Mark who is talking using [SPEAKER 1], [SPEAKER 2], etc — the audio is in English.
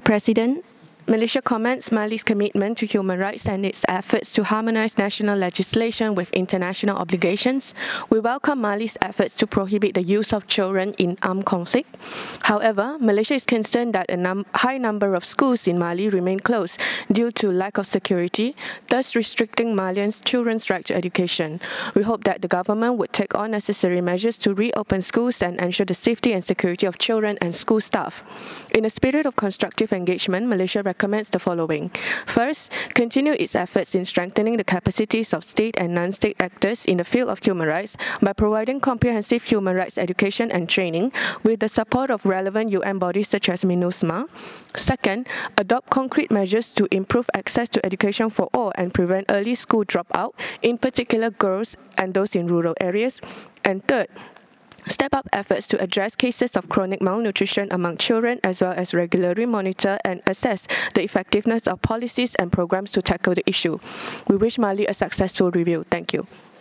[SPEAKER 1] President, Malaysia commends Mali's commitment to human rights and its efforts to harmonize national legislation with international obligations. We welcome Mali's efforts to prohibit the use of children in armed conflict. However, Malaysia is concerned that a high number of schools in Mali remain closed due to lack of security, thus restricting Malians' children's right to education. We hope that the government would take all necessary measures to reopen schools and ensure the safety and security of children and school staff. In a spirit of constructive engagement, Malaysia recommends the following. First, continue its efforts in strengthening the capacities of state and non-state actors in the field of human rights by providing comprehensive human rights education and training with the support of relevant UN bodies such as MINUSMA. Second, adopt concrete measures to improve access to education for all and prevent early school dropout, in particular girls and those in rural areas. And third, step up efforts to address cases of chronic malnutrition among children as well as regularly monitor and assess the effectiveness of policies and programs to tackle the issue. We wish Mali a successful review. Thank you.